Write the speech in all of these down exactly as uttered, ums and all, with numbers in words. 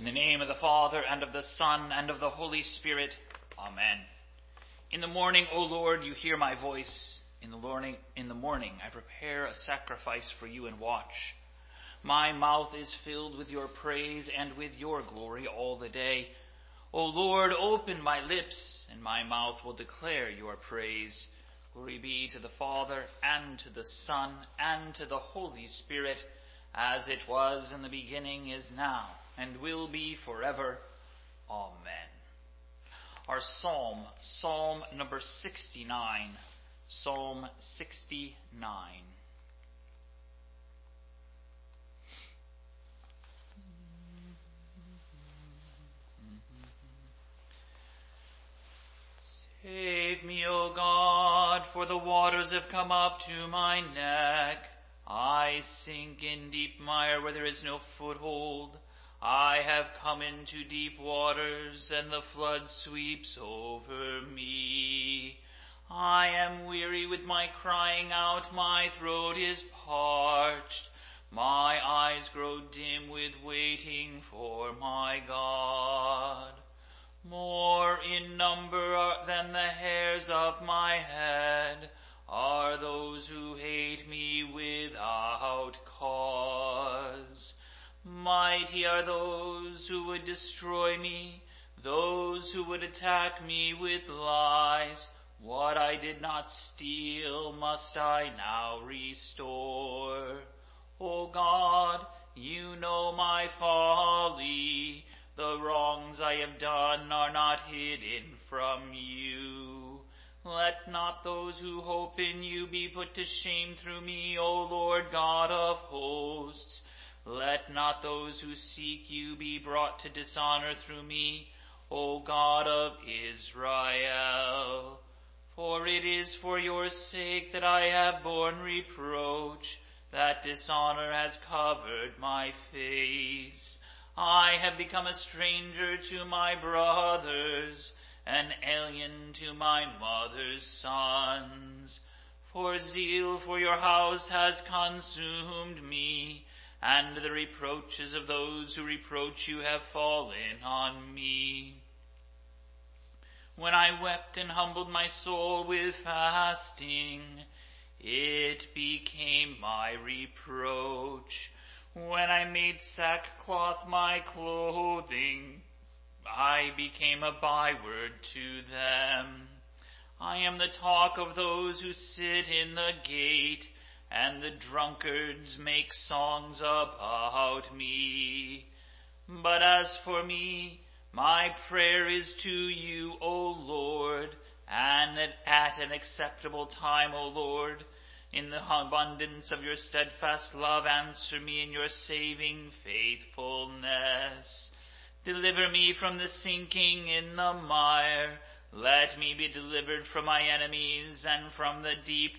the name of the Father, and of the Son, and of the Holy Spirit. Amen. In the morning, O Lord, you hear my voice. In the morning, in the morning I prepare a sacrifice for you and watch. My mouth is filled with your praise and with your glory all the day. O Lord, open my lips, and my mouth will declare your praise. Glory be to the Father, and to the Son, and to the Holy Spirit, as it was in the beginning, is now, and will be forever. Amen. Our psalm, Psalm number sixty-nine. Psalm sixty-nine. Save me, O God, for the waters have come up to my neck. I sink in deep mire where there is no foothold. I have come into deep waters, and the flood sweeps over me. I am weary with my crying out, my throat is parched. My eyes grow dim with waiting for my God. More in number than the hairs of my head are those who hate me without cause. Mighty are those who would destroy me, those who would attack me with lies. What I did not steal must I now restore. O God, you know my folly. The wrongs I have done are not hidden from you. Let not those who hope in you be put to shame through me, O Lord God of hosts. Let not those who seek you be brought to dishonor through me, O God of Israel. For it is for your sake that I have borne reproach, that dishonor has covered my face. I have become a stranger to my brothers, an alien to my mother's sons. For zeal for your house has consumed me, and the reproaches of those who reproach you have fallen on me. When I wept and humbled my soul with fasting, it became my reproach. When I made sackcloth my clothing, I became a byword to them. I am the talk of those who sit in the gate, and the drunkards make songs about me. But as for me, my prayer is to you, O Lord, and at an acceptable time, O Lord. In the abundance of your steadfast love, answer me in your saving faithfulness. Deliver me from the sinking in the mire. Let me be delivered from my enemies and from the deep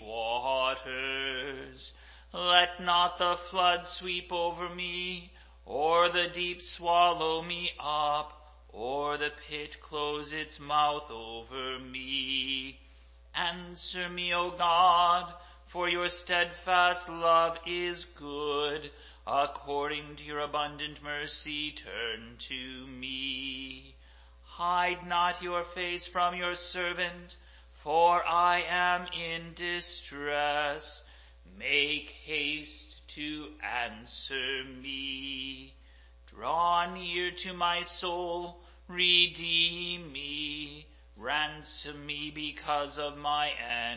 waters. Let not the flood sweep over me, or the deep swallow me up, or the pit close its mouth over me. Answer me, O God, for your steadfast love is good. According to your abundant mercy, turn to me. Hide not your face from your servant, for I am in distress. Make haste to answer me. Draw near to my soul, redeem me. Ransom me because of my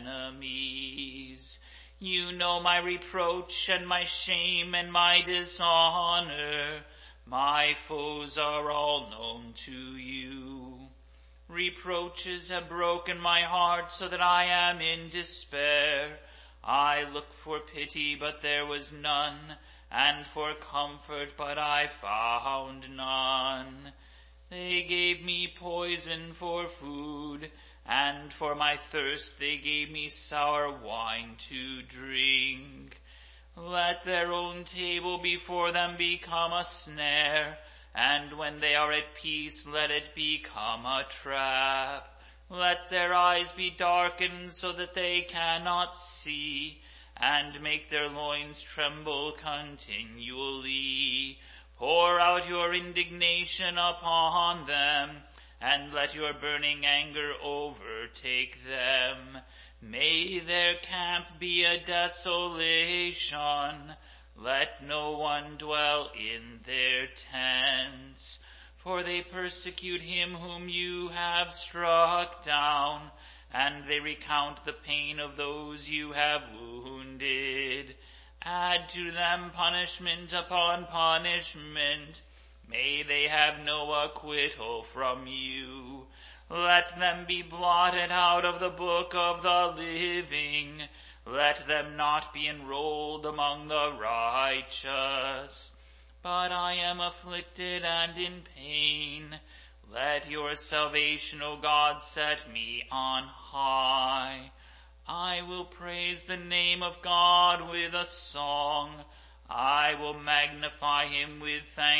enemies. You know my reproach and my shame and my dishonor. My foes are all known to you. Reproaches have broken my heart so that I am in despair. I looked for pity, but there was none, and for comfort, but I found none. They gave me poison for food, and for my thirst they gave me sour wine to drink. Let their own table before them become a snare, and when they are at peace, let it become a trap. Let their eyes be darkened so that they cannot see, and make their loins tremble continually. Pour out your indignation upon them, and let your burning anger overtake them. May their camp be a desolation. Let no one dwell in their tents. For they persecute him whom you have struck down, and they recount the pain of those you have wounded. Add to them punishment upon punishment. May they have no acquittal from you. Let them be blotted out of the book of the living. Let them not be enrolled among the righteous. But I am afflicted and in pain. Let your salvation, O God, set me on high. I will praise the name of God with a song. I will magnify him with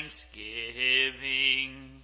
thanksgiving.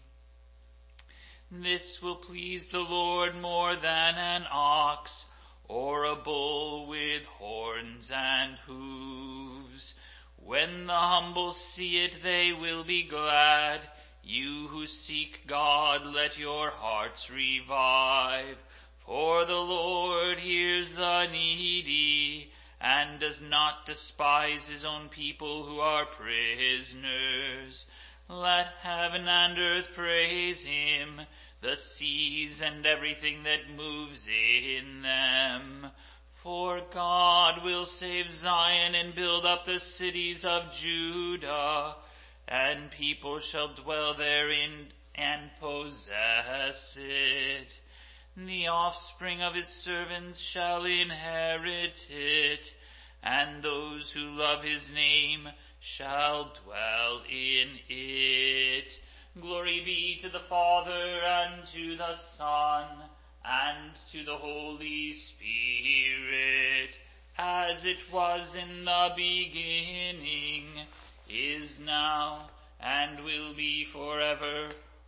This will please the Lord more than an ox, or a bull with horns and hooves. When the humble see it, they will be glad. You who seek God, let your hearts revive. For the Lord hears the needy, and does not despise his own people who are prisoners. Let heaven and earth praise him, the seas and everything that moves in them. For God will save Zion and build up the cities of Judah, and people shall dwell therein and possess it. The offspring of his servants shall inherit it, and those who love his name shall dwell in it. Glory be to the Father, and to the Son, and to the Holy Spirit, as it was in the beginning, is now, and will be forever.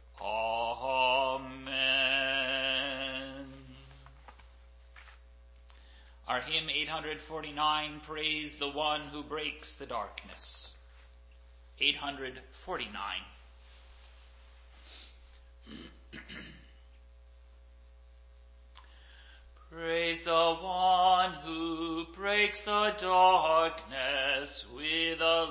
Amen. Our hymn eight forty-nine, Praise the One who breaks the darkness. eight forty-nine. Praise the One who breaks the darkness with a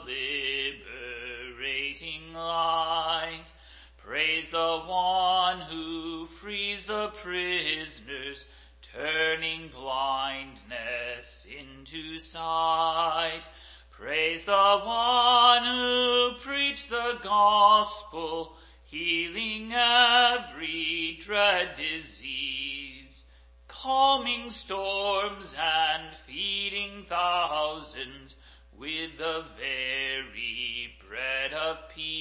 liberating light. Praise the One who frees the prisoners, turning blindness into sight. Praise the One who preached the gospel, healing every dread disease, calming storms and feeding thousands with the very bread of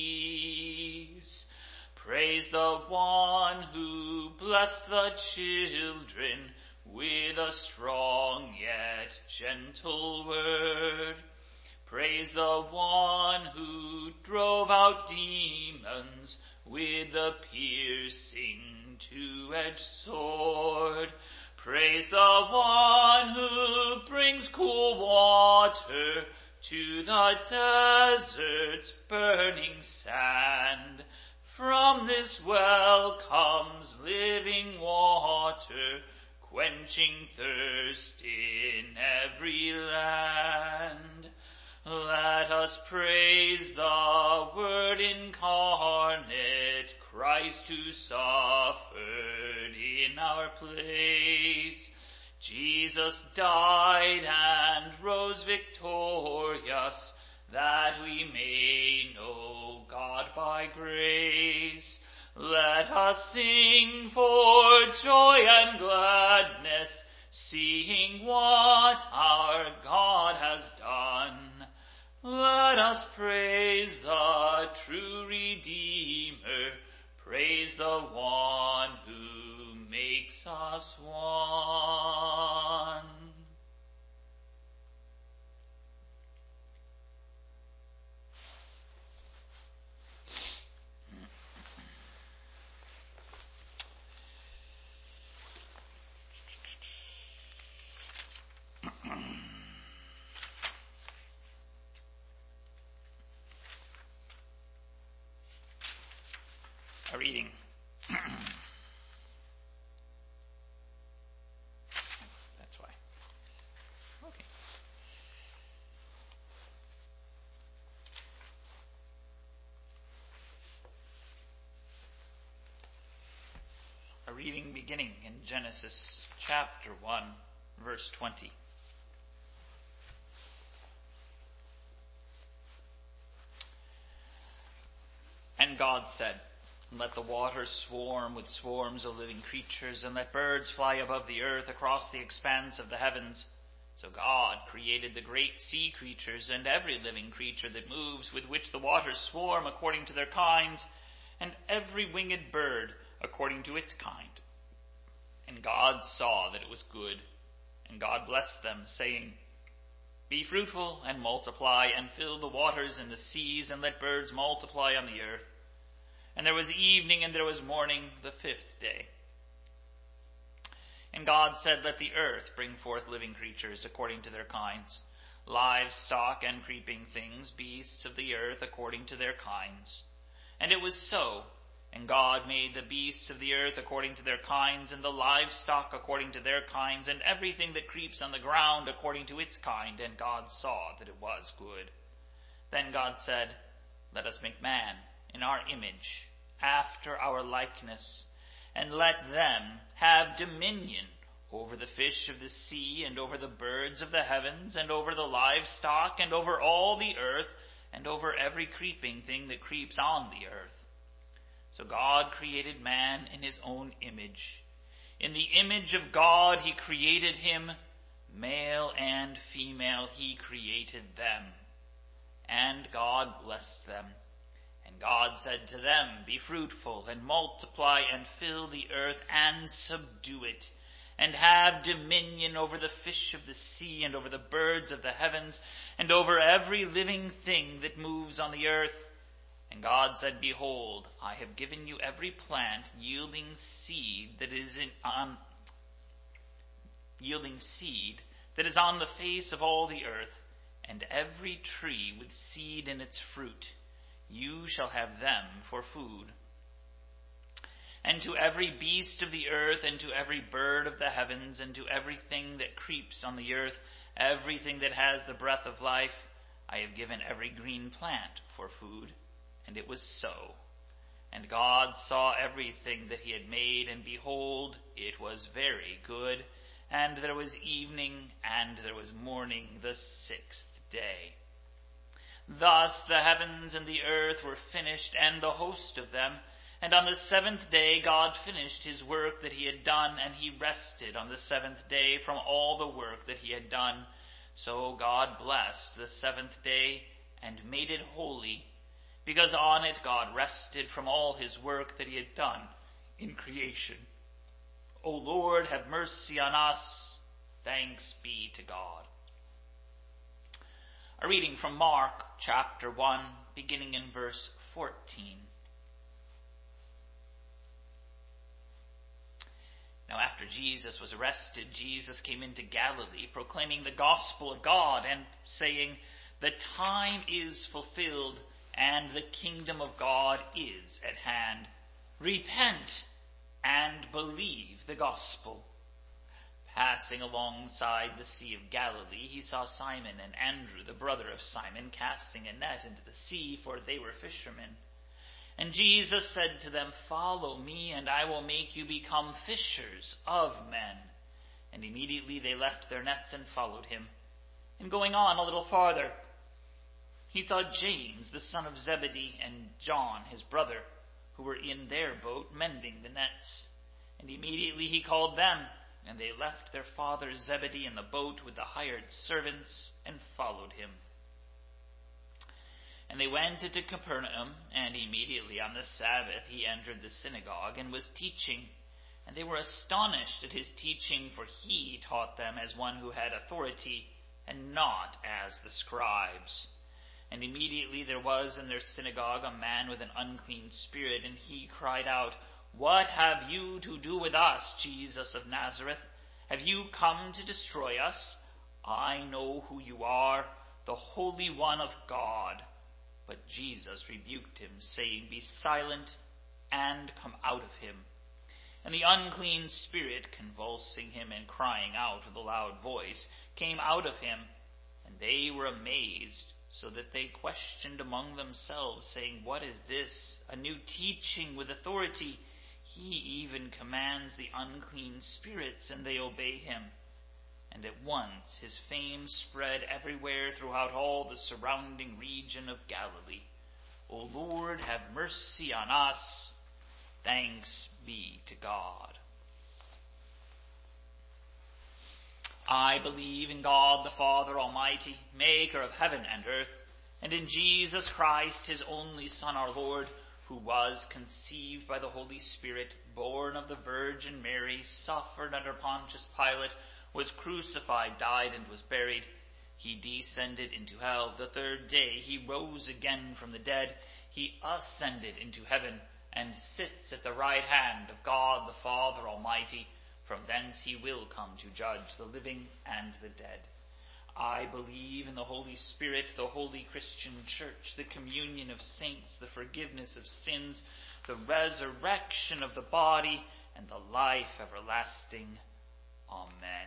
peace. Praise the One who blessed the children with a strong yet gentle word. Praise the One who drove out demons with the piercing two-edged sword. Praise the One who brings cool water to the desert's burning sand. From this well comes living water, quenching thirst in every land. Let us praise the Word incarnate, Christ who suffered in our place. Jesus died and rose victorious, that we may know God by grace. Let us sing for joy and gladness, seeing what our God has done. Let us praise the true Redeemer, praise the One who makes us one. A reading. That's why. Okay. A reading beginning in Genesis chapter one, verse twenty. And God said, "Let the waters swarm with swarms of living creatures, and let birds fly above the earth across the expanse of the heavens." So God created the great sea creatures and every living creature that moves, with which the waters swarm according to their kinds, and every winged bird according to its kind. And God saw that it was good. And God blessed them, saying, "Be fruitful and multiply, and fill the waters and the seas, and let birds multiply on the earth." And there was evening and there was morning, the fifth day. And God said, "Let the earth bring forth living creatures according to their kinds, livestock and creeping things, beasts of the earth according to their kinds." And it was so. And God made the beasts of the earth according to their kinds, and the livestock according to their kinds, and everything that creeps on the ground according to its kind. And God saw that it was good. Then God said, "Let us make man in our image, after our likeness, and let them have dominion over the fish of the sea, and over the birds of the heavens, and over the livestock, and over all the earth, and over every creeping thing that creeps on the earth." So God created man in his own image. In the image of God he created him, male and female he created them. And God blessed them. And God said to them, "Be fruitful and multiply and fill the earth and subdue it, and have dominion over the fish of the sea, and over the birds of the heavens, and over every living thing that moves on the earth." And God said, "Behold, I have given you every plant yielding seed that is in, on yielding seed that is on the face of all the earth, and every tree with seed in its fruit. You shall have them for food. And to every beast of the earth, and to every bird of the heavens, and to everything that creeps on the earth, everything that has the breath of life, I have given every green plant for food." And it was so. And God saw everything that he had made, and behold, it was very good. And there was evening, and there was morning, the sixth day. Thus the heavens and the earth were finished, and the host of them. And on the seventh day God finished his work that he had done, and he rested on the seventh day from all the work that he had done. So God blessed the seventh day, and made it holy, because on it God rested from all his work that he had done in creation. O Lord, have mercy on us. Thanks be to God. A reading from Mark chapter one, beginning in verse fourteen. Now after Jesus was arrested, Jesus came into Galilee, proclaiming the gospel of God, and saying, "The time is fulfilled, and the kingdom of God is at hand. Repent and believe the gospel." Passing alongside the Sea of Galilee, he saw Simon and Andrew, the brother of Simon, casting a net into the sea, for they were fishermen. And Jesus said to them, "Follow me, and I will make you become fishers of men." And immediately they left their nets and followed him. And going on a little farther, he saw James, the son of Zebedee, and John, his brother, who were in their boat mending the nets. And immediately he called them, and they left their father Zebedee in the boat with the hired servants, and followed him. And they went into Capernaum, and immediately on the Sabbath he entered the synagogue, and was teaching. And they were astonished at his teaching, for he taught them as one who had authority, and not as the scribes. And immediately there was in their synagogue a man with an unclean spirit, and he cried out, "What have you to do with us, Jesus of Nazareth? Have you come to destroy us? I know who you are, the Holy One of God." But Jesus rebuked him, saying, "Be silent and come out of him. And the unclean spirit, convulsing him and crying out with a loud voice, came out of him. And they were amazed, so that they questioned among themselves, saying, What is this? A new teaching with authority. He even commands the unclean spirits, and they obey him. And at once his fame spread everywhere throughout all the surrounding region of Galilee. O Lord, have mercy on us. Thanks be to God. I believe in God the Father Almighty, maker of heaven and earth, and in Jesus Christ, his only Son, our Lord, who was conceived by the Holy Spirit, born of the Virgin Mary, suffered under Pontius Pilate, was crucified, died, and was buried. He descended into hell. The third day he rose again from the dead. He ascended into heaven and sits at the right hand of God the Father Almighty. From thence he will come to judge the living and the dead. I believe in the Holy Spirit, the holy Christian Church, the communion of saints, the forgiveness of sins, the resurrection of the body, and the life everlasting. Amen.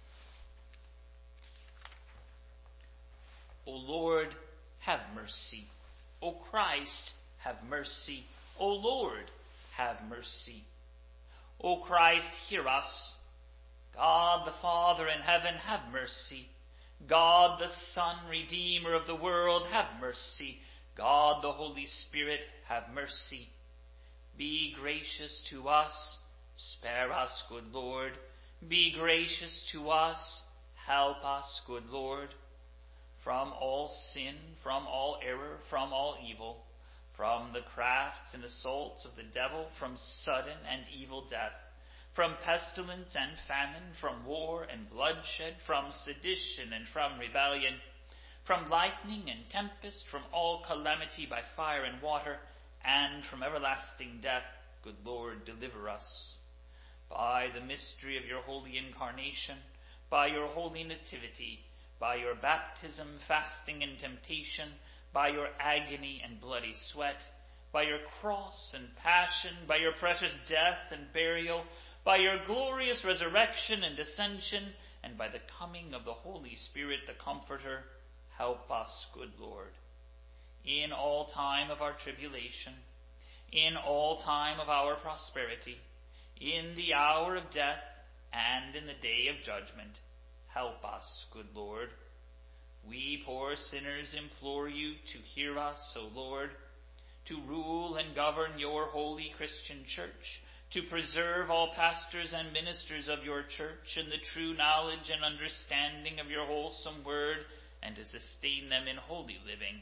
O Lord, have mercy. O Christ, have mercy. O Lord, have mercy. O Christ, hear us. God the Father in heaven, have mercy. God the Son, Redeemer of the world, have mercy. God the Holy Spirit, have mercy. Be gracious to us. Spare us, good Lord. Be gracious to us. Help us, good Lord. From all sin, from all error, from all evil, from the crafts and assaults of the devil, from sudden and evil death, from pestilence and famine, from war and bloodshed, from sedition and from rebellion, from lightning and tempest, from all calamity by fire and water, and from everlasting death, good Lord, deliver us. By the mystery of your holy incarnation, by your holy nativity, by your baptism, fasting, and temptation, by your agony and bloody sweat, by your cross and passion, by your precious death and burial, by your glorious resurrection and ascension, and by the coming of the Holy Spirit, the Comforter, help us, good Lord. In all time of our tribulation, in all time of our prosperity, in the hour of death, and in the day of judgment, help us, good Lord. We poor sinners implore you to hear us, O Lord, to rule and govern your holy Christian church, to preserve all pastors and ministers of your church in the true knowledge and understanding of your wholesome word, and to sustain them in holy living,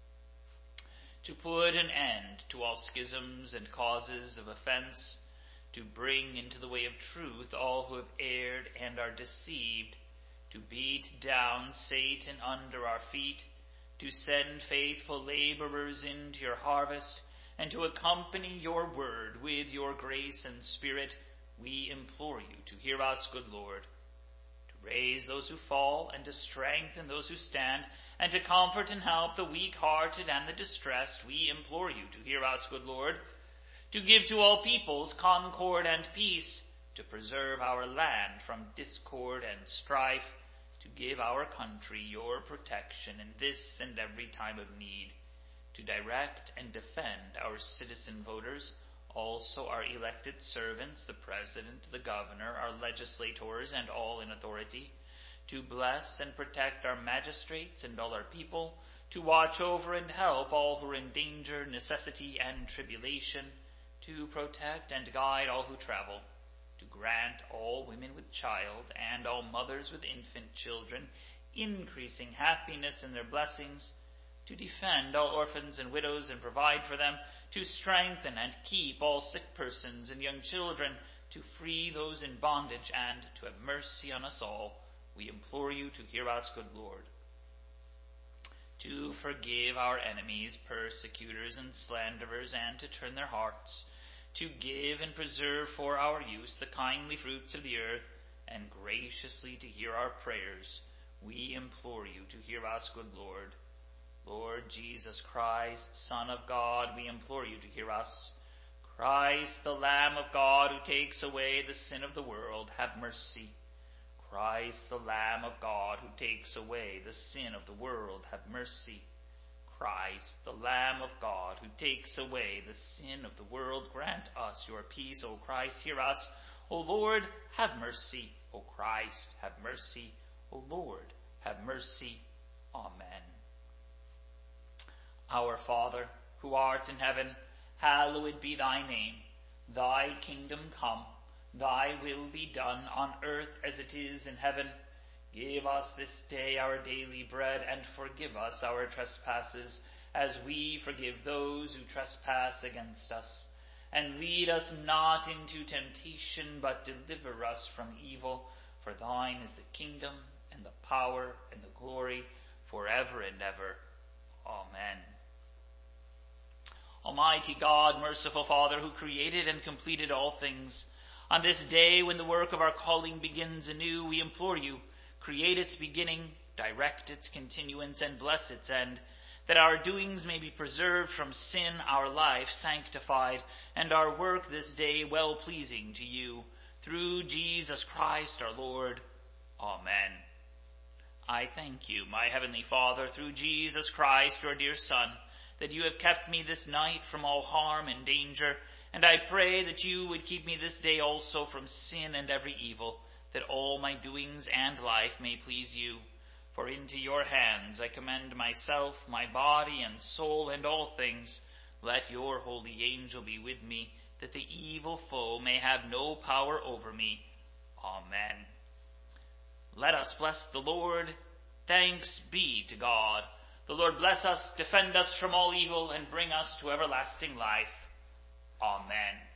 to put an end to all schisms and causes of offense, to bring into the way of truth all who have erred and are deceived, to beat down Satan under our feet, to send faithful laborers into your harvest, and to accompany your word with your grace and spirit, we implore you to hear us, good Lord, to raise those who fall and to strengthen those who stand, and to comfort and help the weak-hearted and the distressed, we implore you to hear us, good Lord, to give to all peoples concord and peace, to preserve our land from discord and strife, to give our country your protection in this and every time of need, to direct and defend our citizen voters, also our elected servants, the president, the governor, our legislators, and all in authority, to bless and protect our magistrates and all our people, to watch over and help all who are in danger, necessity, and tribulation, to protect and guide all who travel, to grant all women with child and all mothers with infant children increasing happiness in their blessings, to defend all orphans and widows and provide for them, to strengthen and keep all sick persons and young children, to free those in bondage, and to have mercy on us all. We implore you to hear us, good Lord. To forgive our enemies, persecutors, and slanderers, and to turn their hearts, to give and preserve for our use the kindly fruits of the earth, and graciously to hear our prayers, we implore you to hear us, good Lord. Lord Jesus Christ, Son of God, we implore you to hear us. Christ, the Lamb of God, who takes away the sin of the world, have mercy. Christ, the Lamb of God, who takes away the sin of the world, have mercy. Christ, the Lamb of God, who takes away the sin of the world, grant us your peace. O Christ, hear us. O Lord, have mercy. O Christ, have mercy. O Lord, have mercy. Amen. Our Father, who art in heaven, hallowed be thy name. Thy kingdom come, thy will be done on earth as it is in heaven. Give us this day our daily bread, and forgive us our trespasses, as we forgive those who trespass against us. And lead us not into temptation, but deliver us from evil. For thine is the kingdom, and the power, and the glory, forever and ever. Amen. Almighty God, merciful Father, who created and completed all things, on this day when the work of our calling begins anew, we implore you, create its beginning, direct its continuance, and bless its end, that our doings may be preserved from sin, our life sanctified, and our work this day well-pleasing to you. Through Jesus Christ our Lord. Amen. I thank you, my heavenly Father, through Jesus Christ, your dear Son, that you have kept me this night from all harm and danger, and I pray that you would keep me this day also from sin and every evil, that all my doings and life may please you. For into your hands I commend myself, my body and soul, and all things. Let your holy angel be with me, that the evil foe may have no power over me. Amen. Let us bless the Lord. Thanks be to God. The Lord bless us, defend us from all evil, and bring us to everlasting life. Amen.